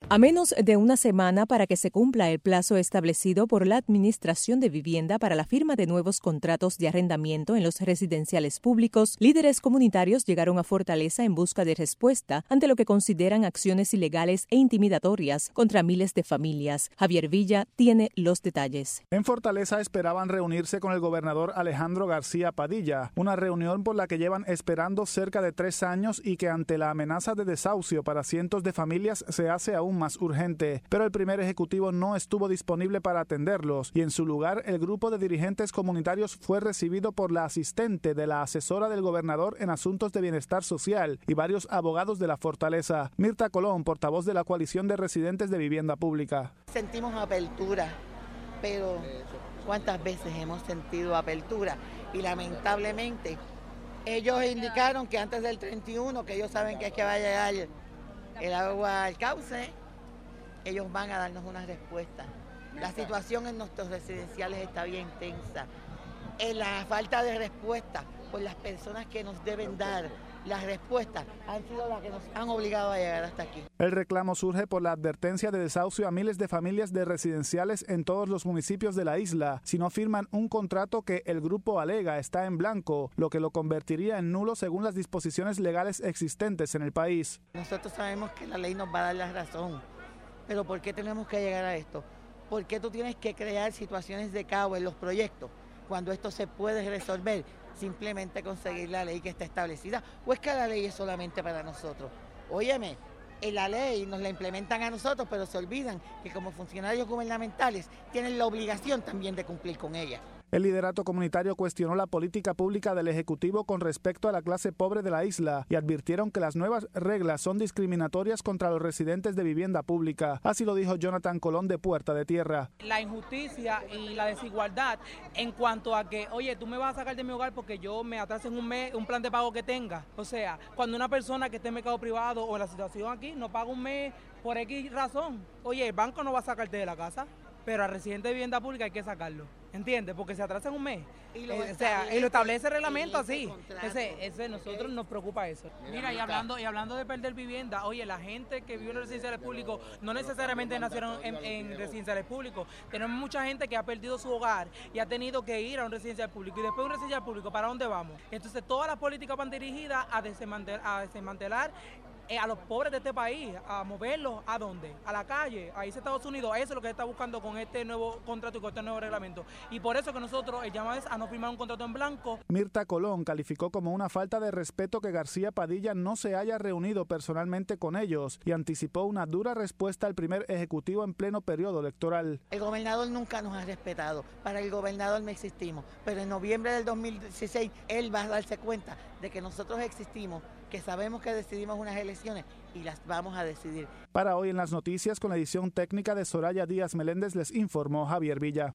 A menos de una semana para que se cumpla el plazo establecido por la Administración de Vivienda para la firma de nuevos contratos de arrendamiento en los residenciales públicos, líderes comunitarios llegaron a Fortaleza en busca de respuesta ante lo que consideran acciones ilegales e intimidatorias contra miles de familias. Javier Villa tiene los detalles. En Fortaleza esperaban reunirse con el gobernador Alejandro García Padilla, una reunión por la que llevan esperando cerca de 3 años y que ante la amenaza de desahucio para cientos de familias se hace aún más urgente, pero el primer ejecutivo no estuvo disponible para atenderlos y en su lugar el grupo de dirigentes comunitarios fue recibido por la asistente de la asesora del gobernador en asuntos de bienestar social y varios abogados de la Fortaleza. Mirta Colón, portavoz de la coalición de residentes de vivienda pública. Sentimos apertura, pero ¿cuántas veces hemos sentido apertura? Y lamentablemente ellos indicaron que antes del 31, que ellos saben que es que va a llegar el agua al cauce, ellos van a darnos una respuesta. La situación en nuestros residenciales está bien tensa. En la falta de respuesta, pues las personas que nos deben dar las respuestas han sido las que nos han obligado a llegar hasta aquí. El reclamo surge por la advertencia de desahucio a miles de familias de residenciales en todos los municipios de la isla si no firman un contrato que el grupo alega está en blanco, lo que lo convertiría en nulo según las disposiciones legales existentes en el país. Nosotros sabemos que la ley nos va a dar la razón, pero ¿por qué tenemos que llegar a esto? ¿Por qué tú tienes que crear situaciones de caos en los proyectos cuando esto se puede resolver? Simplemente conseguir la ley que está establecida, o es que la ley es solamente para nosotros. Óyeme, en la ley nos la implementan a nosotros, pero se olvidan que como funcionarios gubernamentales tienen la obligación también de cumplir con ella. El liderato comunitario cuestionó la política pública del Ejecutivo con respecto a la clase pobre de la isla y advirtieron que las nuevas reglas son discriminatorias contra los residentes de vivienda pública. Así lo dijo Jonathan Colón de Puerta de Tierra. La injusticia y la desigualdad en cuanto a que, oye, tú me vas a sacar de mi hogar porque yo me atrase en un mes un plan de pago que tenga. O sea, cuando una persona que esté en mercado privado o en la situación aquí no paga un mes por X razón, oye, el banco no va a sacarte de la casa, pero al residente de vivienda pública hay que sacarlo. ¿Entiendes? Porque se atrasa en un mes. Y lo establece el reglamento así. Nosotros nos preocupa eso. Mira, y hablando de perder vivienda, oye, la gente que vive en los residenciales públicos no necesariamente nacieron en residenciales públicos. Tenemos mucha gente que ha perdido su hogar y ha tenido que ir a un residencial público. Y después de un residencial público, ¿para dónde vamos? Entonces, todas las políticas van dirigidas a desmantelar a los pobres de este país, a moverlos ¿a dónde? A la calle, a irse a Estados Unidos. Eso es lo que se está buscando con este nuevo contrato y con este nuevo reglamento. Y por eso que nosotros, el llamado es a no firmar un contrato en blanco. Mirta Colón calificó como una falta de respeto que García Padilla no se haya reunido personalmente con ellos y anticipó una dura respuesta al primer ejecutivo en pleno periodo electoral. El gobernador nunca nos ha respetado. Para el gobernador no existimos. Pero en noviembre del 2016 él va a darse cuenta de que nosotros existimos, que sabemos que decidimos unas elecciones y las vamos a decidir. Para hoy en las noticias, con la edición técnica de Soraya Díaz Meléndez, les informó Javier Villa.